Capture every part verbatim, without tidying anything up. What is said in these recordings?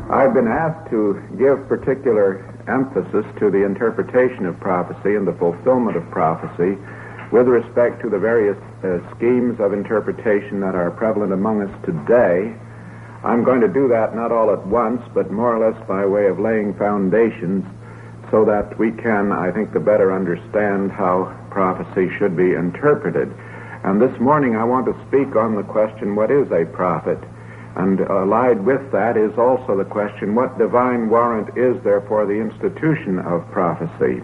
I've been asked to give particular emphasis to the interpretation of prophecy and the fulfillment of prophecy with respect to the various uh, schemes of interpretation that are prevalent among us today. I'm going to do that not all at once, but more or less by way of laying foundations so that we can, I think, the better understand how prophecy should be interpreted. And this morning I want to speak on the question, what is a prophet? And allied with that is also the question, what divine warrant is there for the institution of prophecy?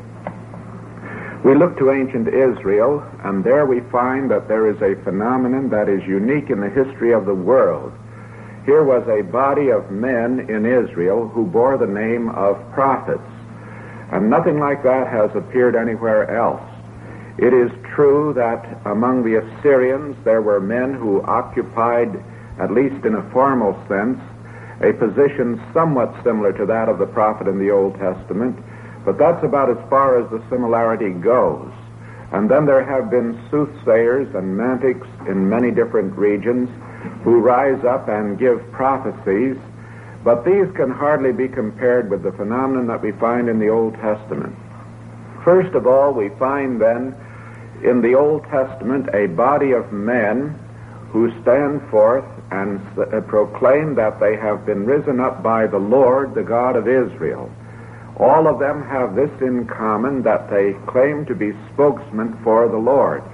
We look to ancient Israel, and there we find that there is a phenomenon that is unique in the history of the world. Here was a body of men in Israel who bore the name of prophets, and nothing like that has appeared anywhere else. It is true that among the Assyrians there were men who occupied, at least in a formal sense, a position somewhat similar to that of the prophet in the Old Testament, but that's about as far as the similarity goes. And then there have been soothsayers and mantics in many different regions who rise up and give prophecies, but these can hardly be compared with the phenomenon that we find in the Old Testament. First of all, we find then in the Old Testament a body of men who stand forth and uh, proclaim that they have been risen up by the Lord, the God of Israel. All of them have this in common, that they claim to be spokesmen for the Lord.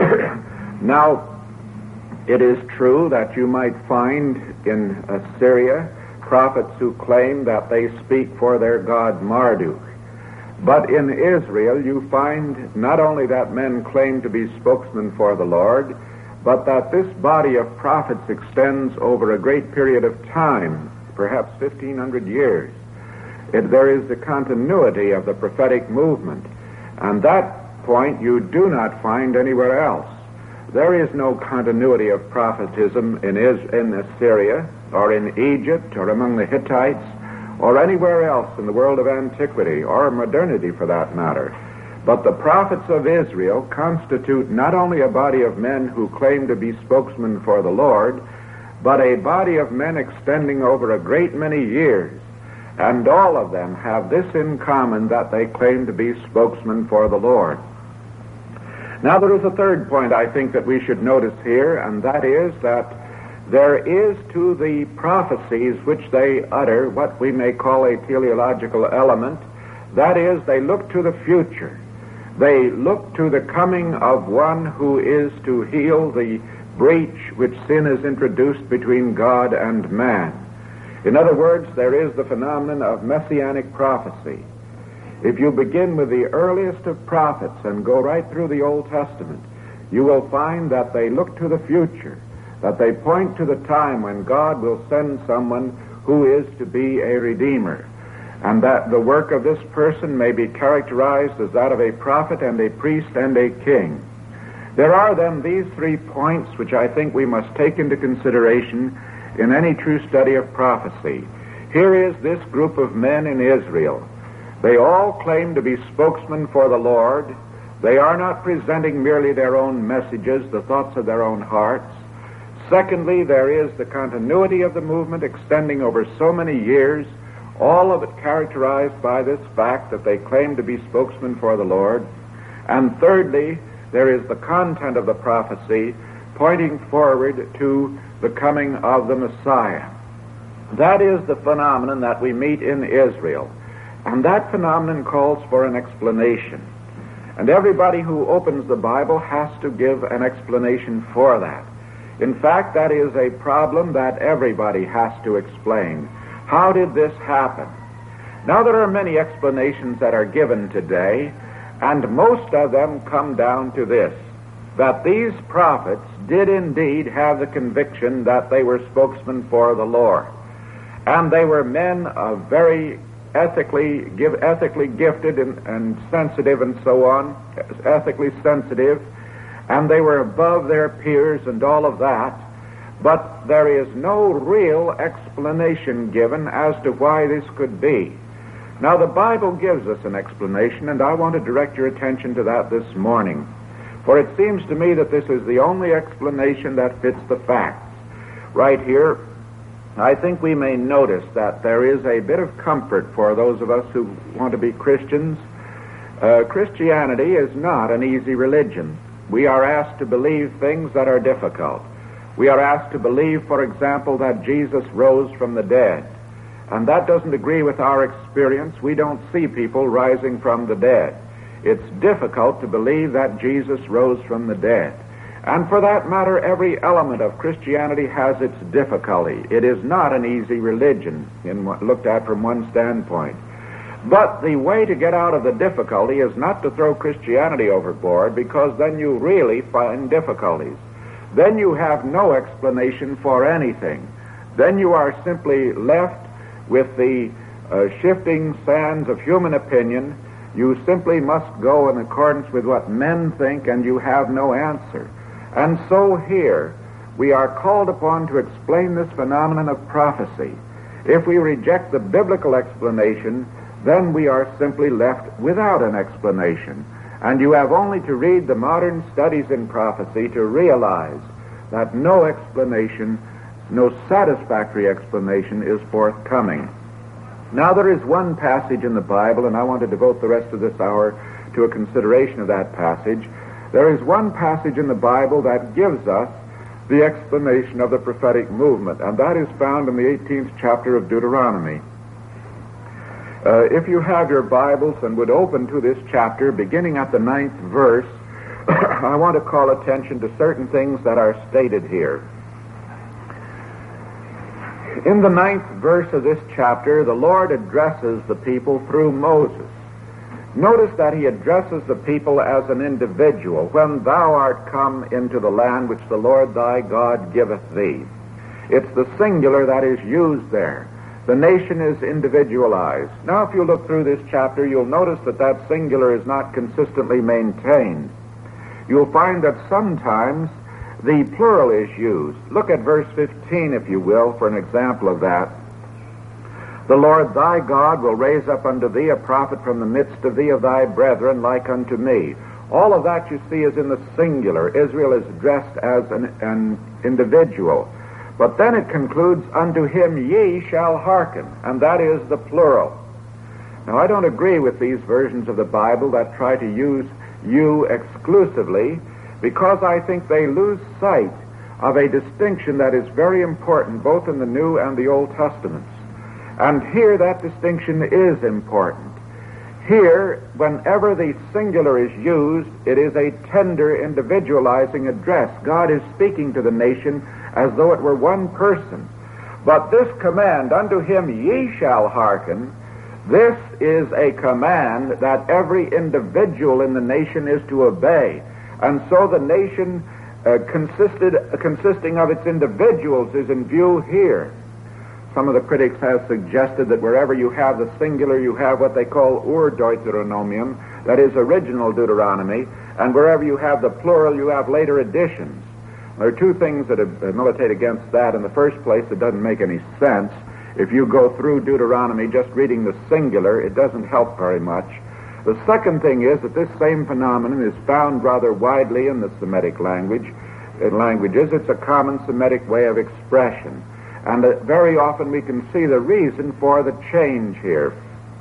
Now, it is true that you might find in Assyria prophets who claim that they speak for their god Marduk. But in Israel you find not only that men claim to be spokesmen for the Lord, but that this body of prophets extends over a great period of time, perhaps fifteen hundred years. It, there is the continuity of the prophetic movement, and that point you do not find anywhere else. There is no continuity of prophetism in, Is- in Assyria, or in Egypt, or among the Hittites, or anywhere else in the world of antiquity, or modernity for that matter. But the prophets of Israel constitute not only a body of men who claim to be spokesmen for the Lord, but a body of men extending over a great many years. And all of them have this in common, that they claim to be spokesmen for the Lord. Now there is a third point I think that we should notice here, and that is that there is to the prophecies which they utter what we may call a teleological element. That is, they look to the future. They look to the coming of one who is to heal the breach which sin has introduced between God and man. In other words, there is the phenomenon of messianic prophecy. If you begin with the earliest of prophets and go right through the Old Testament, you will find that they look to the future, that they point to the time when God will send someone who is to be a redeemer, and that the work of this person may be characterized as that of a prophet and a priest and a king. There are then these three points which I think we must take into consideration in any true study of prophecy. Here is this group of men in Israel. They all claim to be spokesmen for the Lord. They are not presenting merely their own messages, the thoughts of their own hearts. Secondly, there is the continuity of the movement extending over so many years, all of it characterized by this fact that they claim to be spokesmen for the Lord. And thirdly, there is the content of the prophecy pointing forward to the coming of the Messiah. That is the phenomenon that we meet in Israel. And that phenomenon calls for an explanation. And everybody who opens the Bible has to give an explanation for that. In fact, that is a problem that everybody has to explain. How did this happen? Now, there are many explanations that are given today, and most of them come down to this, that these prophets did indeed have the conviction that they were spokesmen for the Lord. And they were men of very ethically give, ethically gifted and, and sensitive and so on, ethically sensitive, and they were above their peers and all of that, but there is no real explanation given as to why this could be. Now, the Bible gives us an explanation, and I want to direct your attention to that this morning, for it seems to me that this is the only explanation that fits the facts. Right here I think we may notice that there is a bit of comfort for those of us who want to be Christians. Uh, Christianity is not an easy religion. We are asked to believe things that are difficult. We are asked to believe, for example, that Jesus rose from the dead. And that doesn't agree with our experience. We don't see people rising from the dead. It's difficult to believe that Jesus rose from the dead. And for that matter, every element of Christianity has its difficulty. It is not an easy religion, in what, looked at from one standpoint. But the way to get out of the difficulty is not to throw Christianity overboard, because then you really find difficulties. Then you have no explanation for anything. Then you are simply left with the uh, shifting sands of human opinion. You simply must go in accordance with what men think, and you have no answer. And so here, we are called upon to explain this phenomenon of prophecy. If we reject the biblical explanation, then we are simply left without an explanation. And you have only to read the modern studies in prophecy to realize that no explanation, no satisfactory explanation is forthcoming. Now, there is one passage in the Bible, and I want to devote the rest of this hour to a consideration of that passage. There is one passage in the Bible that gives us the explanation of the prophetic movement, and that is found in the eighteenth chapter of Deuteronomy. Uh, if you have your Bibles and would open to this chapter, beginning at the ninth verse, I want to call attention to certain things that are stated here. In the ninth verse of this chapter, the Lord addresses the people through Moses. Notice that he addresses the people as an individual. When thou art come into the land which the Lord thy God giveth thee. It's the singular that is used there. The nation is individualized. Now, if you look through this chapter, you'll notice that that singular is not consistently maintained. You'll find that sometimes the plural is used. Look at verse fifteen, if you will, for an example of that. The Lord thy God will raise up unto thee a prophet from the midst of thee of thy brethren like unto me. All of that you see is in the singular. Israel is addressed as an, an individual. But then it concludes, unto him ye shall hearken, and that is the plural. Now, I don't agree with these versions of the Bible that try to use you exclusively, because I think they lose sight of a distinction that is very important both in the New and the Old Testaments. And here that distinction is important. Here, whenever the singular is used, it is a tender, individualizing address. God is speaking to the nation as though it were one person. But this command, unto him ye shall hearken, this is a command that every individual in the nation is to obey. And so the nation uh, consisted, uh, consisting of its individuals is in view here. Some of the critics have suggested that wherever you have the singular, you have what they call Ur-Deuteronomium, that is original Deuteronomy, and wherever you have the plural, you have later additions. There are two things that militate against that. In the first place, it doesn't make any sense. If you go through Deuteronomy just reading the singular, it doesn't help very much. The second thing is that this same phenomenon is found rather widely in the Semitic language. In languages, it's a common Semitic way of expression. And uh, very often we can see the reason for the change here.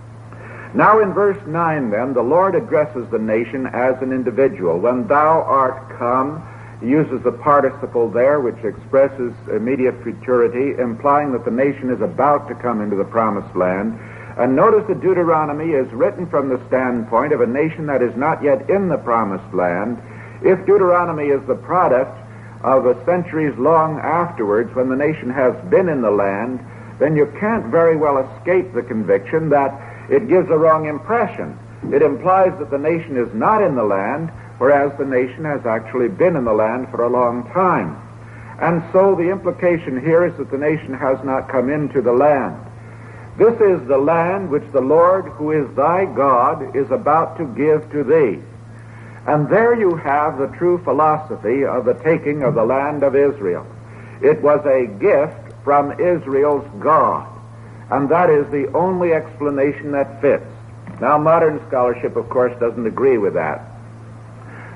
Now in verse nine then, the Lord addresses the nation as an individual. When thou art come, he uses the participle there, which expresses immediate futurity, implying that the nation is about to come into the promised land. And notice that Deuteronomy is written from the standpoint of a nation that is not yet in the promised land. If Deuteronomy is the product of a centuries long afterwards, when the nation has been in the land, then you can't very well escape the conviction that it gives a wrong impression. It implies that the nation is not in the land, whereas the nation has actually been in the land for a long time. And so the implication here is that the nation has not come into the land. This is the land which the Lord, who is thy God, is about to give to thee. And there you have the true philosophy of the taking of the land of Israel. It was a gift from Israel's God, and that is the only explanation that fits. Now, modern scholarship, of course, doesn't agree with that.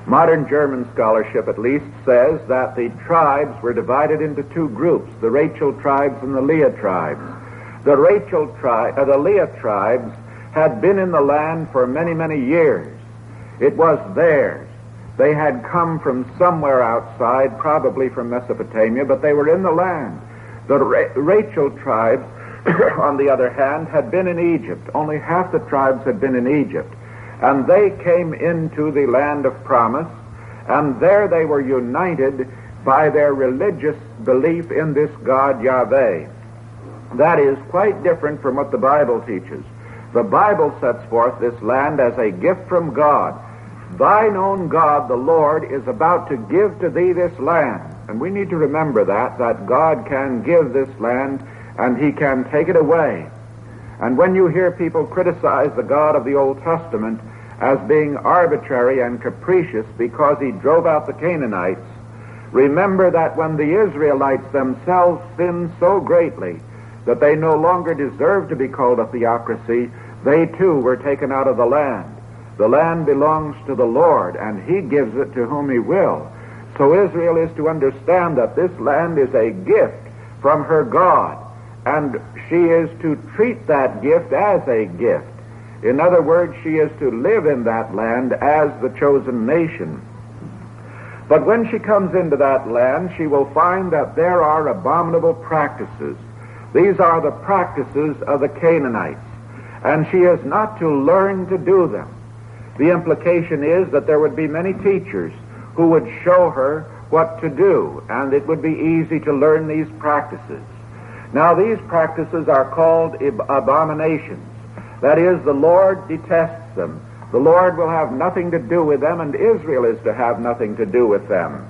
Modern German scholarship, at least, says that the tribes were divided into two groups, the Rachel tribes and the Leah tribes. The Rachel tribe, uh, the Leah tribes had been in the land for many, many years. It was theirs. They had come from somewhere outside, probably from Mesopotamia, but they were in the land. The Ra- Rachel tribes, on the other hand, had been in Egypt. Only half the tribes had been in Egypt. And they came into the land of promise, and there they were united by their religious belief in this God Yahweh. That is quite different from what the Bible teaches. The Bible sets forth this land as a gift from God. Thine own God, the Lord, is about to give to thee this land. And we need to remember that, that God can give this land and he can take it away. And when you hear people criticize the God of the Old Testament as being arbitrary and capricious because he drove out the Canaanites, remember that when the Israelites themselves sinned so greatly that they no longer deserved to be called a theocracy, they too were taken out of the land. The land belongs to the Lord, and he gives it to whom he will. So Israel is to understand that this land is a gift from her God, and she is to treat that gift as a gift. In other words, she is to live in that land as the chosen nation. But when she comes into that land, she will find that there are abominable practices. These are the practices of the Canaanites, and she is not to learn to do them. The implication is that there would be many teachers who would show her what to do, and it would be easy to learn these practices. Now, these practices are called abominations. That is, the Lord detests them. The Lord will have nothing to do with them, and Israel is to have nothing to do with them.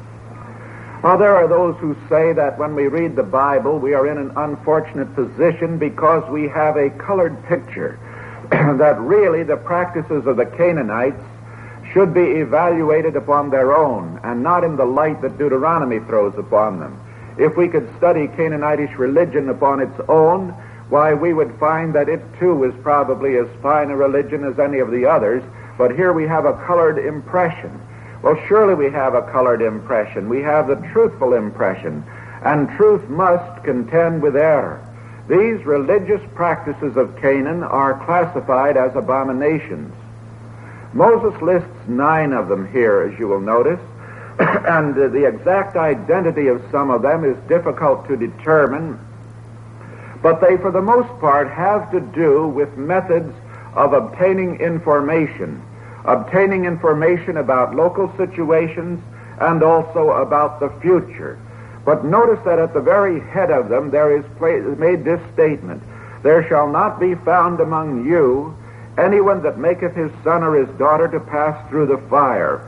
Now, there are those who say that when we read the Bible, we are in an unfortunate position because we have a colored picture, that really the practices of the Canaanites should be evaluated upon their own and not in the light that Deuteronomy throws upon them. If we could study Canaanitish religion upon its own, why, we would find that it too is probably as fine a religion as any of the others, but here we have a colored impression. Well, surely we have a colored impression. We have the truthful impression, and truth must contend with error. These religious practices of Canaan are classified as abominations. Moses lists nine of them here, as you will notice, and uh, the exact identity of some of them is difficult to determine, but they, for the most part, have to do with methods of obtaining information, obtaining information about local situations and also about the future. But notice that at the very head of them there is made this statement, there shall not be found among you anyone that maketh his son or his daughter to pass through the fire.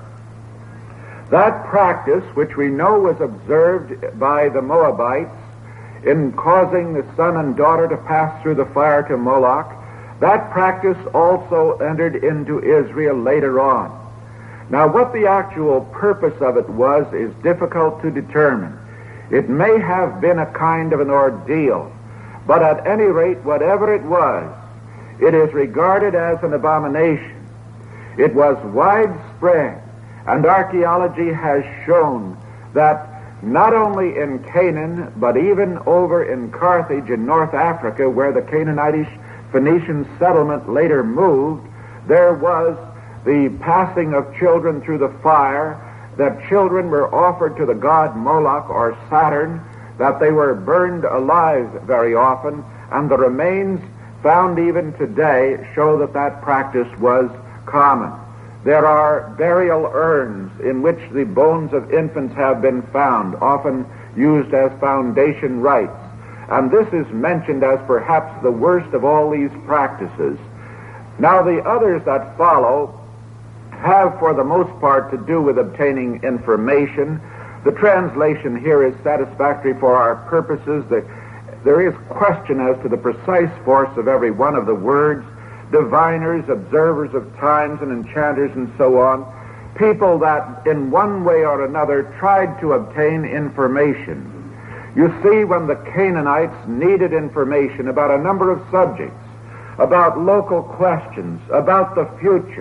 That practice, which we know was observed by the Moabites in causing the son and daughter to pass through the fire to Moloch, that practice also entered into Israel later on. Now, what the actual purpose of it was is difficult to determine. It may have been a kind of an ordeal, but at any rate, whatever it was, it is regarded as an abomination. It was widespread, and archaeology has shown that not only in Canaan, but even over in Carthage in North Africa, where the Canaanitish Phoenician settlement later moved, there was the passing of children through the fire, that children were offered to the god Moloch or Saturn, that they were burned alive very often, and the remains found even today show that that practice was common. There are burial urns in which the bones of infants have been found, often used as foundation rites, and this is mentioned as perhaps the worst of all these practices. Now, the others that follow have for the most part to do with obtaining information. The translation here is satisfactory for our purposes. The, there is question as to the precise force of every one of the words. Diviners, observers of times, and enchanters, and so on. People that in one way or another tried to obtain information. You see, when the Canaanites needed information about a number of subjects, about local questions, about the future,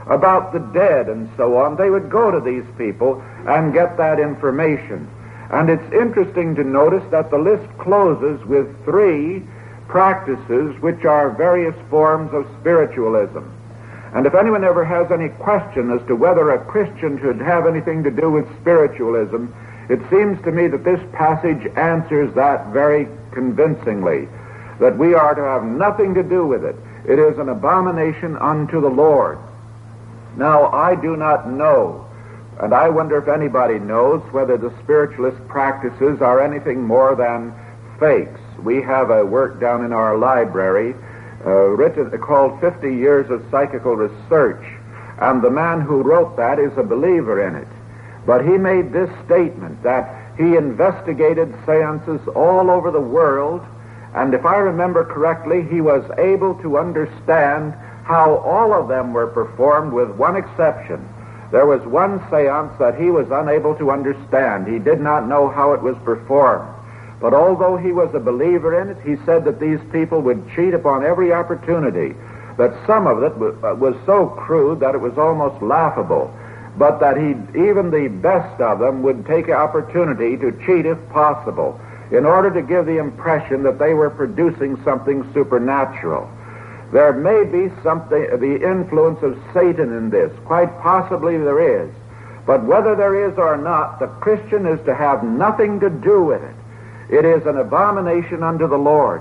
about the dead and so on, they would go to these people and get that information. And it's interesting to notice that the list closes with three practices which are various forms of spiritualism. And if anyone ever has any question as to whether a Christian should have anything to do with spiritualism, it seems to me that this passage answers that very convincingly, that we are to have nothing to do with it. It is an abomination unto the Lord. Now, I do not know, and I wonder if anybody knows, whether the spiritualist practices are anything more than fakes. We have a work down in our library uh, written called fifty years of Psychical Research, and the man who wrote that is a believer in it. But he made this statement, that he investigated seances all over the world, and if I remember correctly, he was able to understand how all of them were performed with one exception. There was one seance that he was unable to understand. He did not know how it was performed. But although he was a believer in it, he said that these people would cheat upon every opportunity, that some of it was so crude that it was almost laughable, but that he, even the best of them would take opportunity to cheat if possible, in order to give the impression that they were producing something supernatural. There may be something, the influence of Satan in this. Quite possibly there is. But whether there is or not, the Christian is to have nothing to do with it. It is an abomination unto the Lord.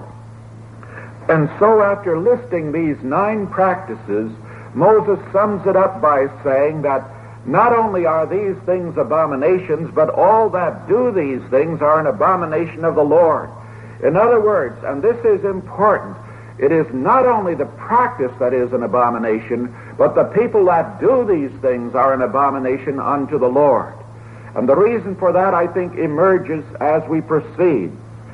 And so after listing these nine practices, Moses sums it up by saying that not only are these things abominations, but all that do these things are an abomination of the Lord. In other words, and this is important, it is not only the practice that is an abomination, but the people that do these things are an abomination unto the Lord. And the reason for that, I think, emerges as we proceed.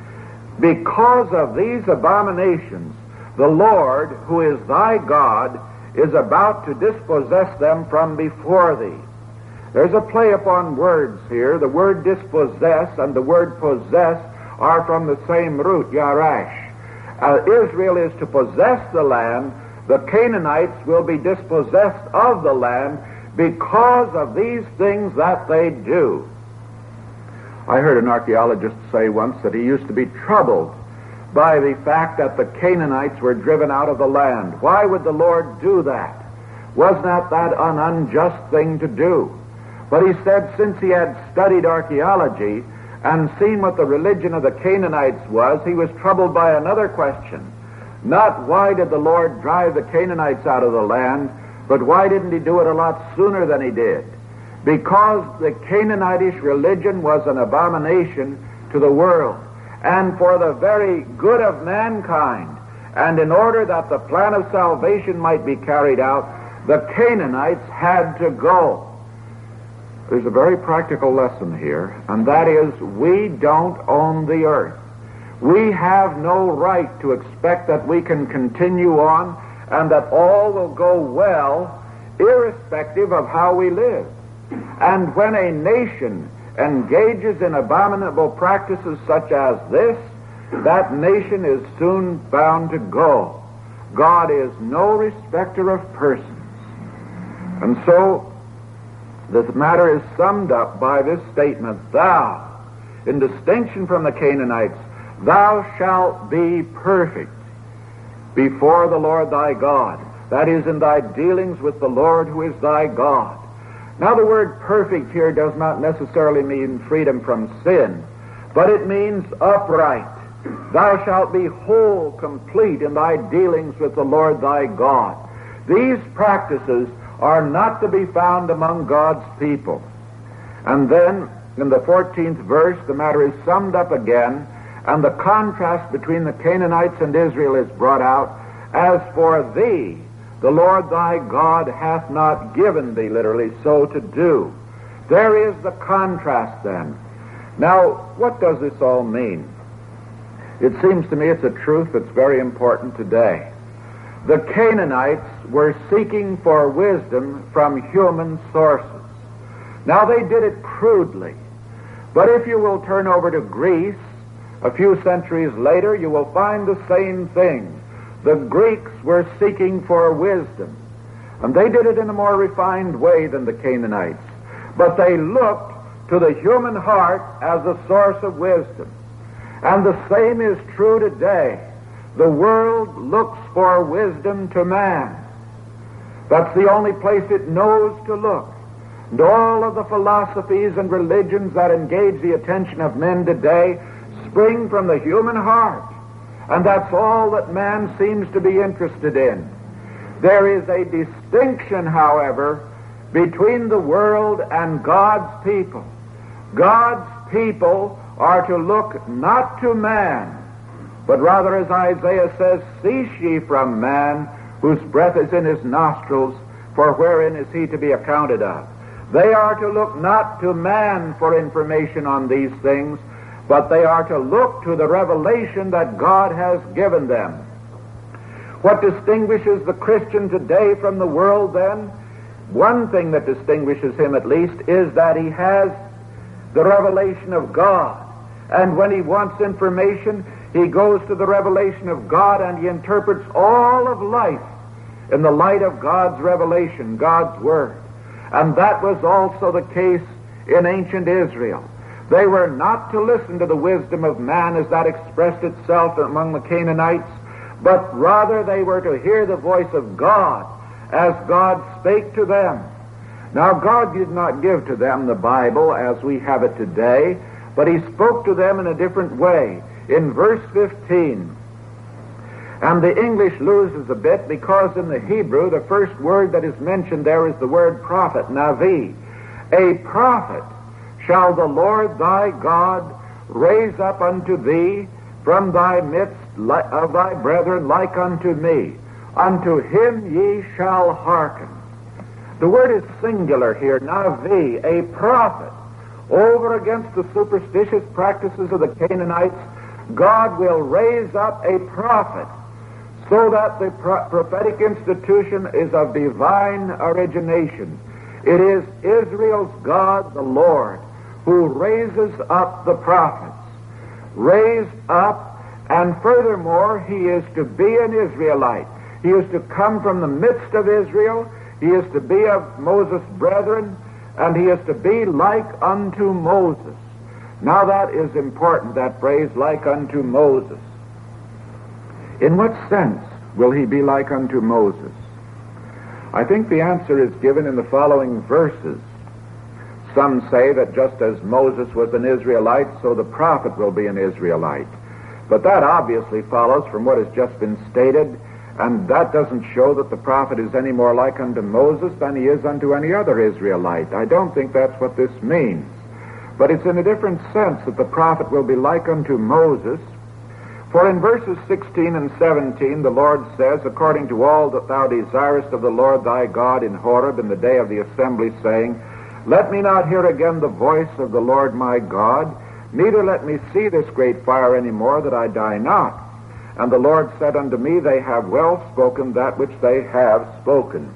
Because of these abominations, the Lord, who is thy God, is about to dispossess them from before thee. There's a play upon words here. The word dispossess and the word possess are from the same root, yarash. Uh, Israel is to possess the land. The Canaanites will be dispossessed of the land because of these things that they do. I heard an archaeologist say once that he used to be troubled by the fact that the Canaanites were driven out of the land. Why would the Lord do that? Was not that an unjust thing to do? But he said since he had studied archaeology and seen what the religion of the Canaanites was, he was troubled by another question. Not why did the Lord drive the Canaanites out of the land, but why didn't he do it a lot sooner than he did? Because the Canaanitish religion was an abomination to the world, and for the very good of mankind, and in order that the plan of salvation might be carried out, the Canaanites had to go. There's a very practical lesson here, and that is we don't own the earth. We have no right to expect that we can continue on and that all will go well irrespective of how we live. And when a nation engages in abominable practices such as this, that nation is soon bound to go. God is no respecter of persons. And so this matter is summed up by this statement, thou, in distinction from the Canaanites, thou shalt be perfect before the Lord thy God. That is, in thy dealings with the Lord who is thy God. Now the word perfect here does not necessarily mean freedom from sin, but it means upright. Thou shalt be whole, complete in thy dealings with the Lord thy God. These practices are not to be found among God's people. And then, in the fourteenth verse, the matter is summed up again, and the contrast between the Canaanites and Israel is brought out. As for thee, the Lord thy God hath not given thee, literally, so to do. There is the contrast then. Now, what does this all mean? It seems to me it's a truth that's very important today. The Canaanites were seeking for wisdom from human sources. Now, they did it crudely. But if you will turn over to Greece, a few centuries later, you will find the same thing. The Greeks were seeking for wisdom. And they did it in a more refined way than the Canaanites. But they looked to the human heart as the source of wisdom. And the same is true today. The world looks for wisdom to man. That's the only place it knows to look. And all of the philosophies and religions that engage the attention of men today spring from the human heart. And that's all that man seems to be interested in. There is a distinction, however, between the world and God's people. God's people are to look not to man, but rather, as Isaiah says, cease ye from man, whose breath is in his nostrils, for wherein is he to be accounted of? They are to look not to man for information on these things, but they are to look to the revelation that God has given them. What distinguishes the Christian today from the world, then? One thing that distinguishes him, at least, is that he has the revelation of God. And when he wants information, he goes to the revelation of God, and he interprets all of life in the light of God's revelation, God's Word. And that was also the case in ancient Israel. They were not to listen to the wisdom of man as that expressed itself among the Canaanites, but rather they were to hear the voice of God as God spake to them. Now, God did not give to them the Bible as we have it today, but he spoke to them in a different way. In verse fifteen, and the English loses a bit because in the Hebrew the first word that is mentioned there is the word prophet, navi. A prophet shall the Lord thy God raise up unto thee from thy midst of thy brethren like unto me. Unto him ye shall hearken. The word is singular here, navi, a prophet. Over against the superstitious practices of the Canaanites, God will raise up a prophet so that the pro- prophetic institution is of divine origination. It is Israel's God, the Lord, who raises up the prophets. Raised up, and furthermore, he is to be an Israelite. He is to come from the midst of Israel. He is to be of Moses' brethren, and he is to be like unto Moses. Now that is important, that phrase, like unto Moses. In what sense will he be like unto Moses? I think the answer is given in the following verses. Some say that just as Moses was an Israelite, so the prophet will be an Israelite. But that obviously follows from what has just been stated, and that doesn't show that the prophet is any more like unto Moses than he is unto any other Israelite. I don't think that's what this means. But it's in a different sense that the prophet will be like unto Moses. For in verses sixteen and seventeen, the Lord says, according to all that thou desirest of the Lord thy God in Horeb in the day of the assembly, saying, let me not hear again the voice of the Lord my God, neither let me see this great fire any more, that I die not. And the Lord said unto me, they have well spoken that which they have spoken.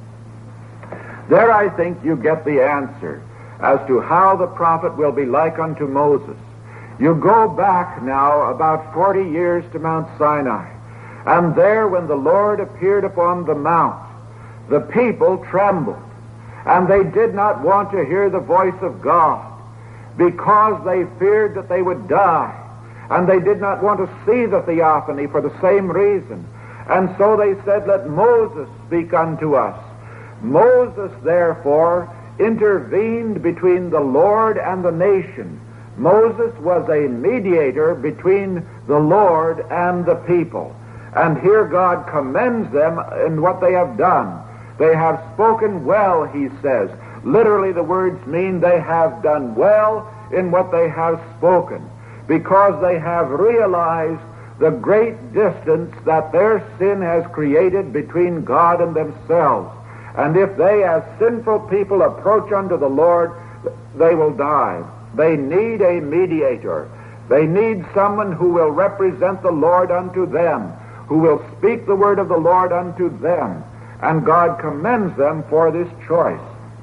There I think you get the answer as to how the prophet will be like unto Moses. You go back now about forty years to Mount Sinai, and there when the Lord appeared upon the mount, the people trembled, and they did not want to hear the voice of God because they feared that they would die, and they did not want to see the theophany for the same reason. And so they said, let Moses speak unto us. Moses, therefore, intervened between the Lord and the nation. Moses was a mediator between the Lord and the people. And here God commends them in what they have done. They have spoken well, he says. Literally, the words mean they have done well in what they have spoken, because they have realized the great distance that their sin has created between God and themselves. And if they, as sinful people, approach unto the Lord, they will die. They need a mediator. They need someone who will represent the Lord unto them, who will speak the word of the Lord unto them. And God commends them for this choice.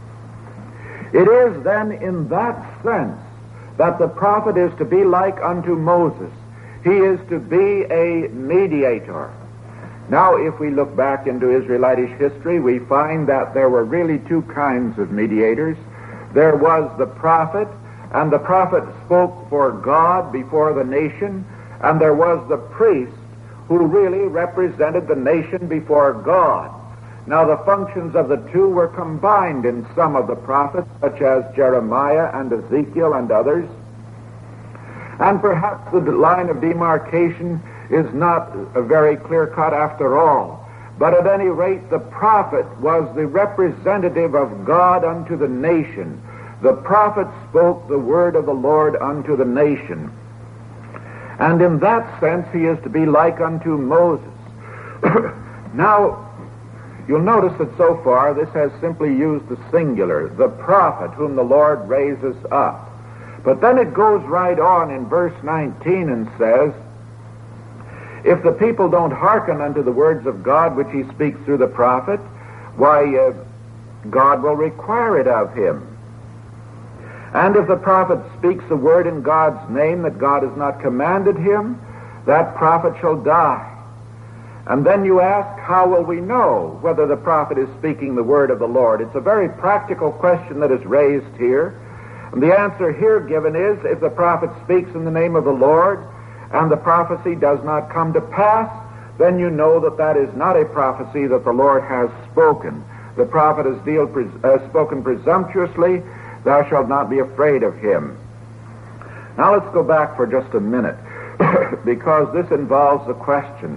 It is then in that sense that the prophet is to be like unto Moses. He is to be a mediator. Now, if we look back into Israelitish history, we find that there were really two kinds of mediators. There was the prophet, and the prophet spoke for God before the nation, and there was the priest who really represented the nation before God. Now, the functions of the two were combined in some of the prophets, such as Jeremiah and Ezekiel and others. And perhaps the line of demarcation is not very clear-cut after all. But at any rate, the prophet was the representative of God unto the nation. The prophet spoke the word of the Lord unto the nation. And in that sense, he is to be like unto Moses. Now, you'll notice that so far this has simply used the singular, the prophet whom the Lord raises up. But then it goes right on in verse nineteen and says, if the people don't hearken unto the words of God which he speaks through the prophet, why, uh, God will require it of him. And if the prophet speaks a word in God's name that God has not commanded him, that prophet shall die. And then you ask, how will we know whether the prophet is speaking the word of the Lord? It's a very practical question that is raised here. And the answer here given is, if the prophet speaks in the name of the Lord, and the prophecy does not come to pass, then you know that that is not a prophecy that the Lord has spoken. The prophet has deal, uh, spoken presumptuously, thou shalt not be afraid of him. Now let's go back for just a minute, because this involves the question,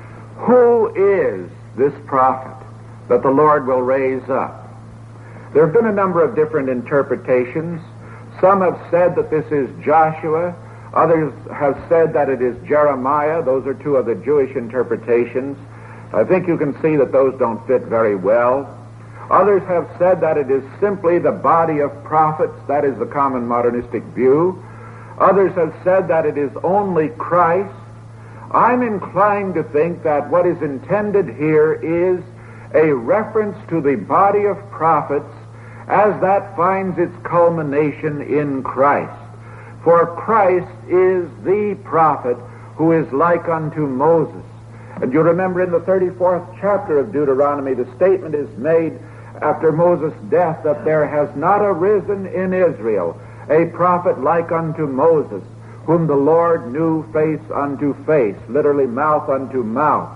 who is this prophet that the Lord will raise up? There have been a number of different interpretations. Some have said that this is Joshua. Others have said that it is Jeremiah. Those are two of the Jewish interpretations. I think you can see that those don't fit very well. Others have said that it is simply the body of prophets. That is the common modernistic view. Others have said that it is only Christ. I'm inclined to think that what is intended here is a reference to the body of prophets as that finds its culmination in Christ. For Christ is the prophet who is like unto Moses. And you remember in the thirty-fourth chapter of Deuteronomy, the statement is made after Moses' death that there has not arisen in Israel a prophet like unto Moses, whom the Lord knew face unto face, literally mouth unto mouth.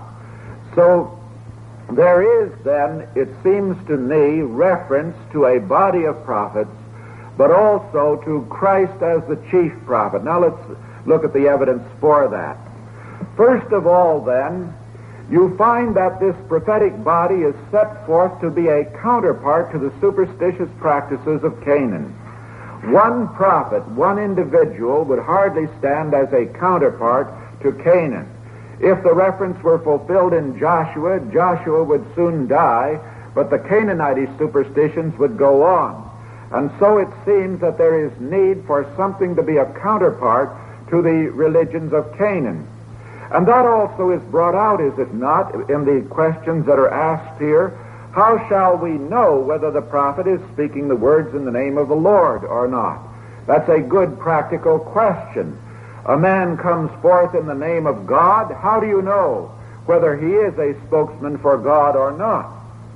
So there is then, it seems to me, reference to a body of prophets, but also to Christ as the chief prophet. Now let's look at the evidence for that. First of all, then, you find that this prophetic body is set forth to be a counterpart to the superstitious practices of Canaan. One prophet, one individual, would hardly stand as a counterpart to Canaan. If the reference were fulfilled in Joshua, Joshua would soon die, but the Canaanite superstitions would go on. And so it seems that there is need for something to be a counterpart to the religions of Canaan. And that also is brought out, is it not, in the questions that are asked here. How shall we know whether the prophet is speaking the words in the name of the Lord or not? That's a good practical question. A man comes forth in the name of God. How do you know whether he is a spokesman for God or not?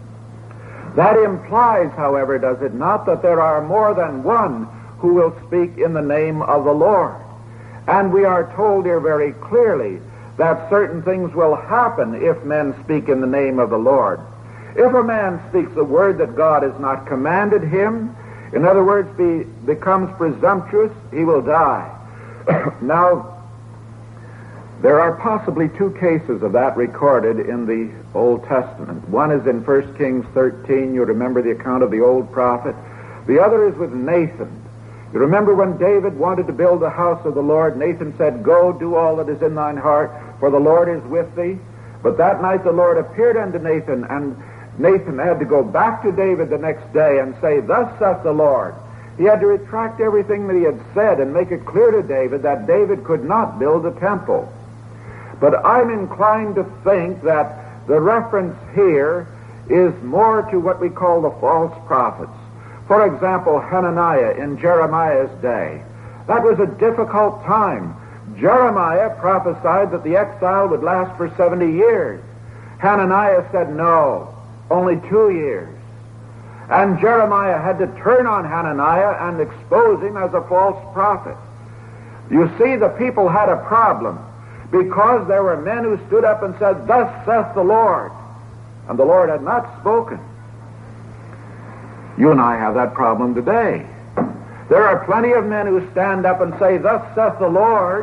That implies, however, does it not, that there are more than one who will speak in the name of the Lord. And we are told here very clearly that certain things will happen if men speak in the name of the Lord. If a man speaks a word that God has not commanded him, in other words, be, becomes presumptuous, he will die. Now, there are possibly two cases of that recorded in the Old Testament. One is in First Kings thirteen. You remember the account of the old prophet. The other is with Nathan. You remember when David wanted to build the house of the Lord, Nathan said, "Go, do all that is in thine heart, for the Lord is with thee." But that night the Lord appeared unto Nathan, and Nathan had to go back to David the next day and say, "Thus saith the Lord." He had to retract everything that he had said and make it clear to David that David could not build a temple. But I'm inclined to think that the reference here is more to what we call the false prophets. For example, Hananiah in Jeremiah's day. That was a difficult time. Jeremiah prophesied that the exile would last for seventy years. Hananiah said no, only two years. And Jeremiah had to turn on Hananiah and expose him as a false prophet. You see, the people had a problem because there were men who stood up and said, "Thus saith the Lord," and the Lord had not spoken. You and I have that problem today. There are plenty of men who stand up and say, "Thus saith the Lord."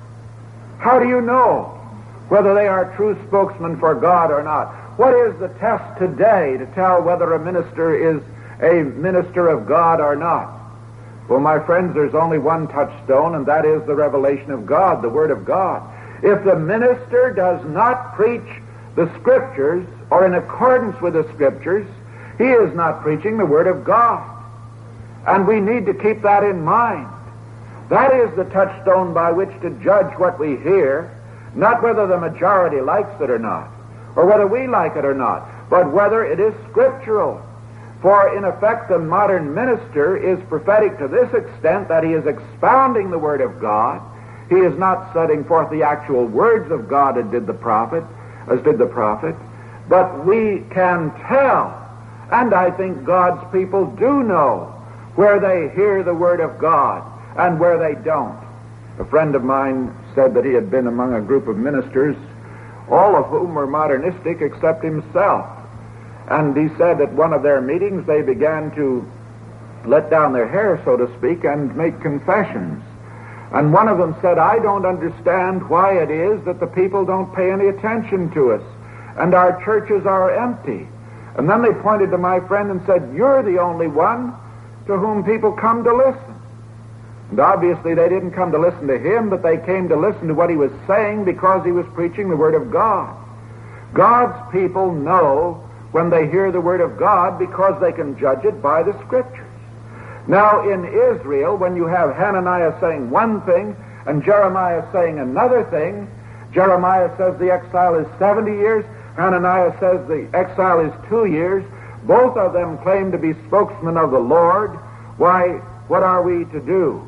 How do you know whether they are true spokesmen for God or not? What is the test today to tell whether a minister is a minister of God or not? Well, my friends, there's only one touchstone, and that is the revelation of God, the Word of God. If the minister does not preach the Scriptures, or in accordance with the Scriptures, he is not preaching the Word of God. And we need to keep that in mind. That is the touchstone by which to judge what we hear, not whether the majority likes it or not, or whether we like it or not, but whether it is scriptural. For in effect, the modern minister is prophetic to this extent that he is expounding the Word of God. He is not setting forth the actual words of God as did the prophet, as did the prophet, but we can tell, and I think God's people do know, where they hear the Word of God and where they don't. A friend of mine said that he had been among a group of ministers, all of whom were modernistic except himself. And he said at one of their meetings they began to let down their hair, so to speak, and make confessions. And one of them said, "I don't understand why it is that the people don't pay any attention to us, and our churches are empty." And then they pointed to my friend and said, "You're the only one to whom people come to listen." And obviously they didn't come to listen to him, but they came to listen to what he was saying because he was preaching the Word of God. God's people know when they hear the Word of God because they can judge it by the Scriptures. Now in Israel, when you have Hananiah saying one thing and Jeremiah saying another thing, Jeremiah says the exile is seventy years, Hananiah says the exile is two years, both of them claim to be spokesmen of the Lord. Why, what are we to do?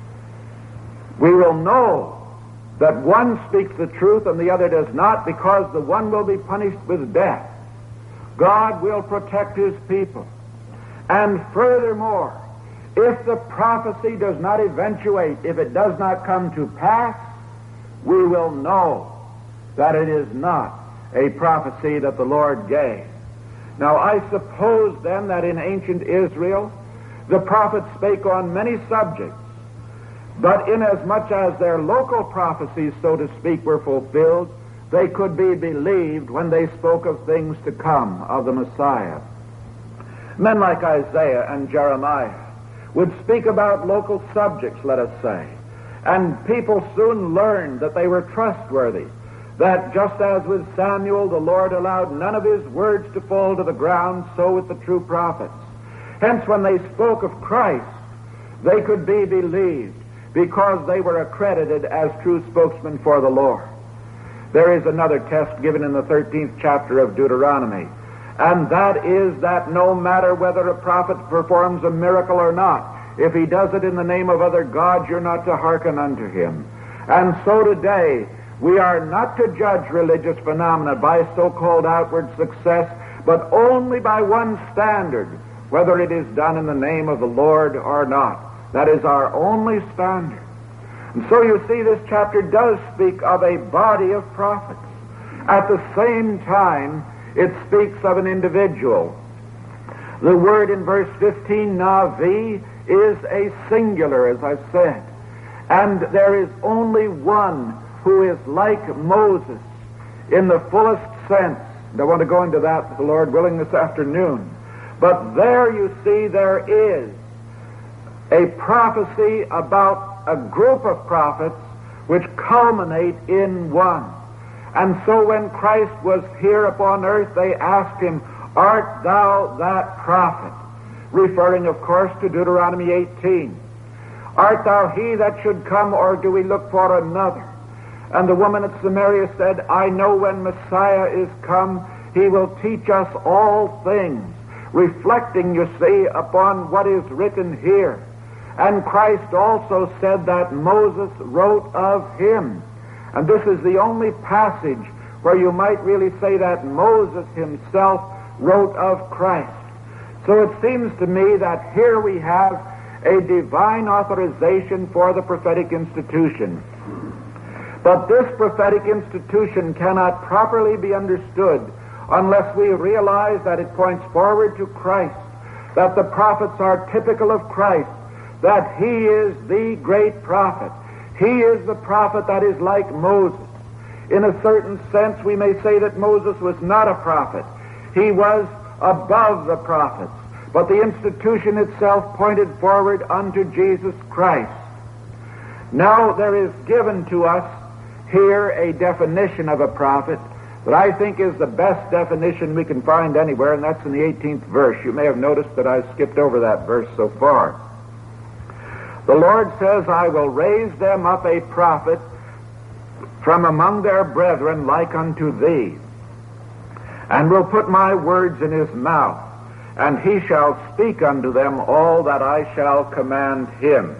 We will know that one speaks the truth and the other does not, because the one will be punished with death. God will protect his people. And furthermore, if the prophecy does not eventuate, if it does not come to pass, we will know that it is not a prophecy that the Lord gave. Now, I suppose then that in ancient Israel, the prophets spake on many subjects, but inasmuch as their local prophecies, so to speak, were fulfilled, they could be believed when they spoke of things to come, of the Messiah. Men like Isaiah and Jeremiah would speak about local subjects, let us say, and people soon learned that they were trustworthy, that just as with Samuel the Lord allowed none of his words to fall to the ground, so with the true prophets. Hence, when they spoke of Christ, they could be believed because they were accredited as true spokesmen for the Lord. There is another test given in the thirteenth chapter of Deuteronomy, and that is that no matter whether a prophet performs a miracle or not, if he does it in the name of other gods, you're not to hearken unto him. And so today, we are not to judge religious phenomena by so-called outward success, but only by one standard, whether it is done in the name of the Lord or not. That is our only standard. And so you see, this chapter does speak of a body of prophets. At the same time, it speaks of an individual. The word in verse fifteen, Navi, is a singular, as I've said. And there is only one who is like Moses in the fullest sense. And I want to go into that, the Lord willing, this afternoon. But there you see there is a prophecy about a group of prophets which culminate in one. And so when Christ was here upon earth, they asked him, "Art thou that prophet?" Referring, of course, to Deuteronomy eighteen. "Art thou he that should come, or do we look for another?" And the woman at Samaria said, "I know when Messiah is come, he will teach us all things," reflecting, you see, upon what is written here. And Christ also said that Moses wrote of him. And this is the only passage where you might really say that Moses himself wrote of Christ. So it seems to me that here we have a divine authorization for the prophetic institution. But this prophetic institution cannot properly be understood unless we realize that it points forward to Christ, that the prophets are typical of Christ, that he is the great prophet. He is the prophet that is like Moses. In a certain sense, we may say that Moses was not a prophet. He was above the prophets. But the institution itself pointed forward unto Jesus Christ. Now there is given to us here a definition of a prophet that I think is the best definition we can find anywhere, and that's in the eighteenth verse. You may have noticed that I've skipped over that verse so far. The Lord says, I will raise them up a prophet from among their brethren like unto thee, and will put my words in his mouth, and he shall speak unto them all that I shall command him.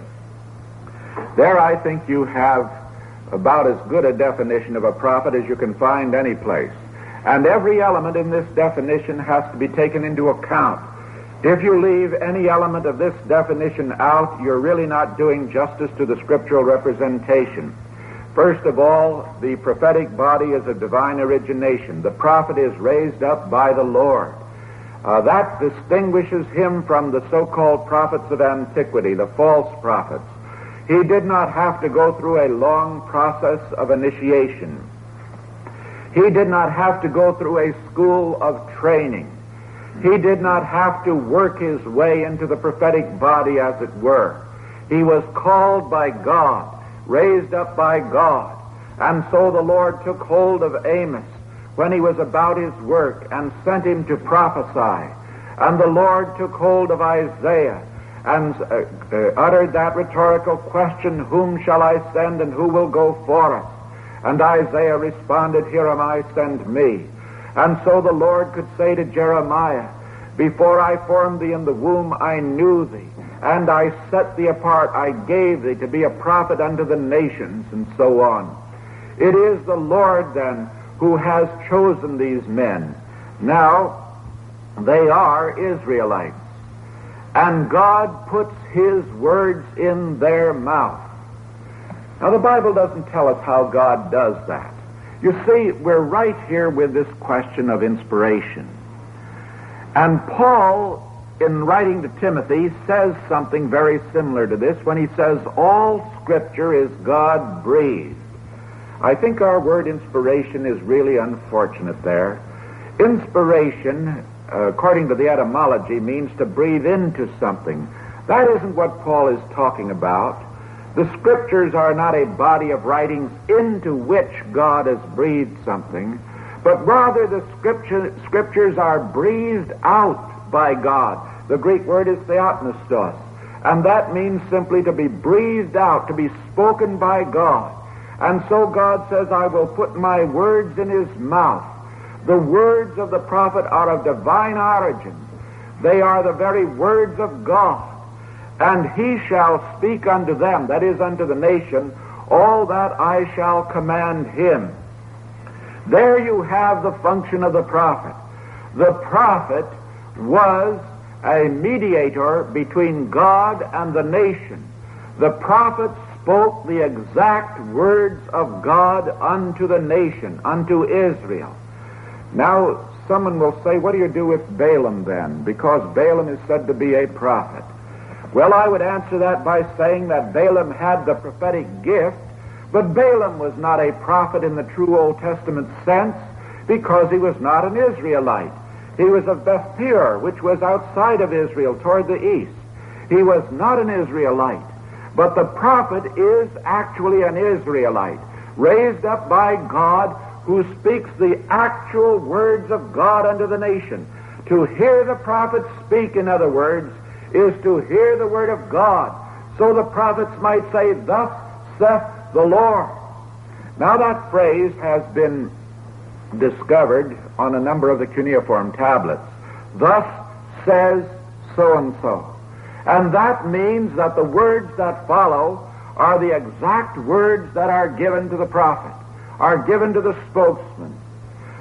There I think you have about as good a definition of a prophet as you can find any place. And every element in this definition has to be taken into account. If you leave any element of this definition out, you're really not doing justice to the scriptural representation. First of all, the prophetic body is a divine origination. The prophet is raised up by the Lord. Uh, that distinguishes him from the so-called prophets of antiquity, the false prophets. He did not have to go through a long process of initiation. He did not have to go through a school of training. He did not have to work his way into the prophetic body, as it were. He was called by God, raised up by God. And so the Lord took hold of Amos when he was about his work and sent him to prophesy. And the Lord took hold of Isaiah and uh, uh, uttered that rhetorical question, whom shall I send and who will go for us? And Isaiah responded, here am I, send me. And so the Lord could say to Jeremiah, before I formed thee in the womb, I knew thee, and I set thee apart, I gave thee to be a prophet unto the nations, and so on. It is the Lord, then, who has chosen these men. Now, they are Israelites. And God puts his words in their mouth. Now, the Bible doesn't tell us how God does that. You see, we're right here with this question of inspiration. And Paul, in writing to Timothy, says something very similar to this when he says, all Scripture is God-breathed. I think our word inspiration is really unfortunate there. Inspiration, according to the etymology, means to breathe into something. That isn't what Paul is talking about. The Scriptures are not a body of writings into which God has breathed something, but rather the scripture, Scriptures are breathed out by God. The Greek word is theopneustos, and that means simply to be breathed out, to be spoken by God. And so God says, I will put my words in his mouth. The words of the prophet are of divine origin. They are the very words of God. And he shall speak unto them, that is, unto the nation, all that I shall command him. There you have the function of the prophet. The prophet was a mediator between God and the nation. The prophet spoke the exact words of God unto the nation, unto Israel. Now, someone will say, what do you do with Balaam then? Because Balaam is said to be a prophet. Well, I would answer that by saying that Balaam had the prophetic gift, but Balaam was not a prophet in the true Old Testament sense because he was not an Israelite. He was of Beth Peor, which was outside of Israel toward the east. He was not an Israelite, but the prophet is actually an Israelite, raised up by God, who speaks the actual words of God unto the nation. To hear the prophet speak, in other words, is to hear the word of God. So the prophets might say, thus saith the Lord. Now that phrase has been discovered on a number of the cuneiform tablets. Thus says so-and-so. And that means that the words that follow are the exact words that are given to the prophet, are given to the spokesman.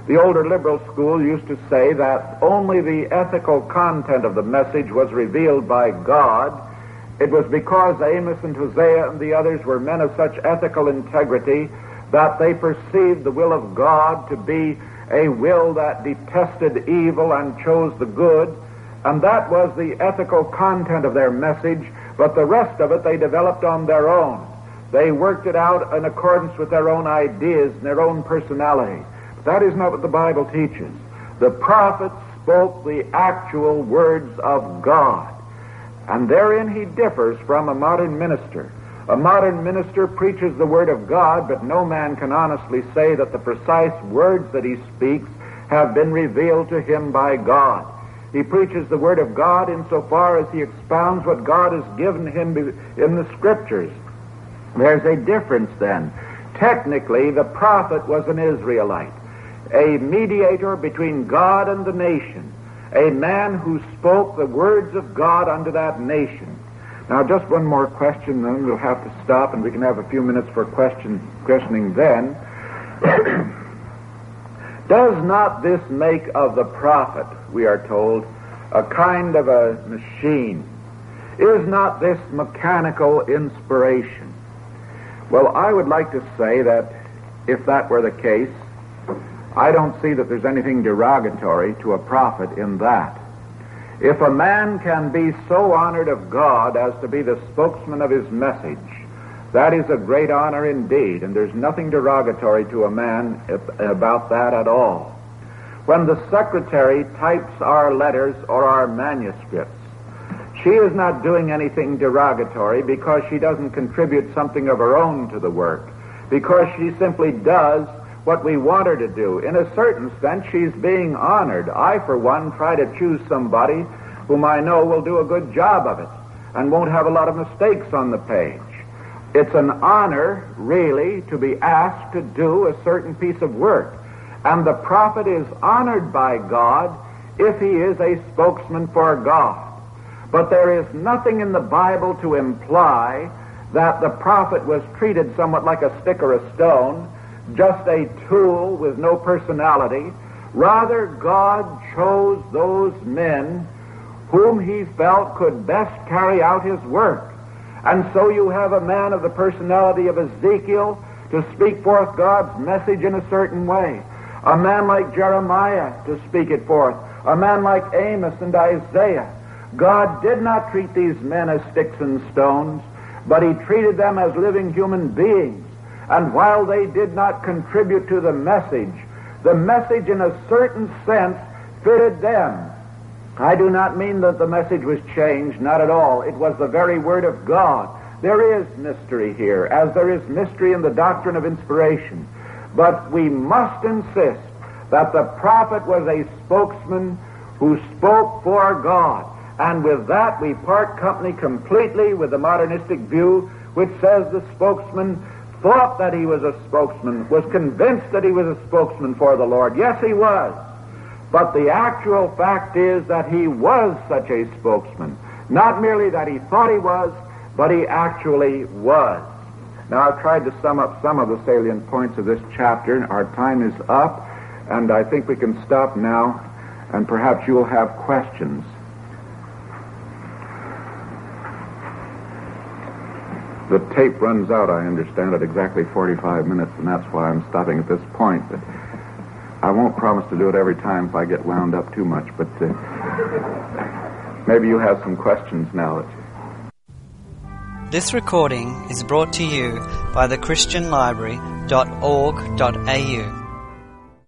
The older liberal school used to say that only the ethical content of the message was revealed by God. It was because Amos and Hosea and the others were men of such ethical integrity that they perceived the will of God to be a will that detested evil and chose the good, and that was the ethical content of their message, but the rest of it they developed on their own. They worked it out in accordance with their own ideas and their own personality. That is not what the Bible teaches. The prophet spoke the actual words of God, and therein he differs from a modern minister. A modern minister preaches the Word of God, but no man can honestly say that the precise words that he speaks have been revealed to him by God. He preaches the Word of God insofar as he expounds what God has given him in the Scriptures. There's a difference then. Technically, the prophet was an Israelite, a mediator between God and the nation, a man who spoke the words of God unto that nation. Now, just one more question, then we'll have to stop, and we can have a few minutes for question, questioning then. Does not this make of the prophet, we are told, a kind of a machine? Is not this mechanical inspiration? Well, I would like to say that if that were the case, I don't see that there's anything derogatory to a prophet in that. If a man can be so honored of God as to be the spokesman of his message, that is a great honor indeed, and there's nothing derogatory to a man about that at all. When the secretary types our letters or our manuscripts, she is not doing anything derogatory because she doesn't contribute something of her own to the work, because she simply does what we want her to do. In a certain sense, she's being honored. I, for one, try to choose somebody whom I know will do a good job of it and won't have a lot of mistakes on the page. It's an honor, really, to be asked to do a certain piece of work. And the prophet is honored by God if he is a spokesman for God. But there is nothing in the Bible to imply that the prophet was treated somewhat like a stick or a stone, just a tool with no personality. Rather, God chose those men whom he felt could best carry out his work. And so you have a man of the personality of Ezekiel to speak forth God's message in a certain way, a man like Jeremiah to speak it forth, a man like Amos and Isaiah. God did not treat these men as sticks and stones, but he treated them as living human beings. And while they did not contribute to the message, the message in a certain sense fitted them. I do not mean that the message was changed, not at all. It was the very Word of God. There is mystery here, as there is mystery in the doctrine of inspiration. But we must insist that the prophet was a spokesman who spoke for God. And with that, we part company completely with the modernistic view, which says the spokesman thought that he was a spokesman, was convinced that he was a spokesman for the Lord. Yes, he was. But the actual fact is that he was such a spokesman. Not merely that he thought he was, but he actually was. Now, I've tried to sum up some of the salient points of this chapter. Our time is up, and I think we can stop now, and perhaps you will have questions. The tape runs out, I understand, at exactly forty-five minutes, and that's why I'm stopping at this point. But I won't promise to do it every time if I get wound up too much, but uh, maybe you have some questions now. That you... This recording is brought to you by the Christian Library dot org dot A U.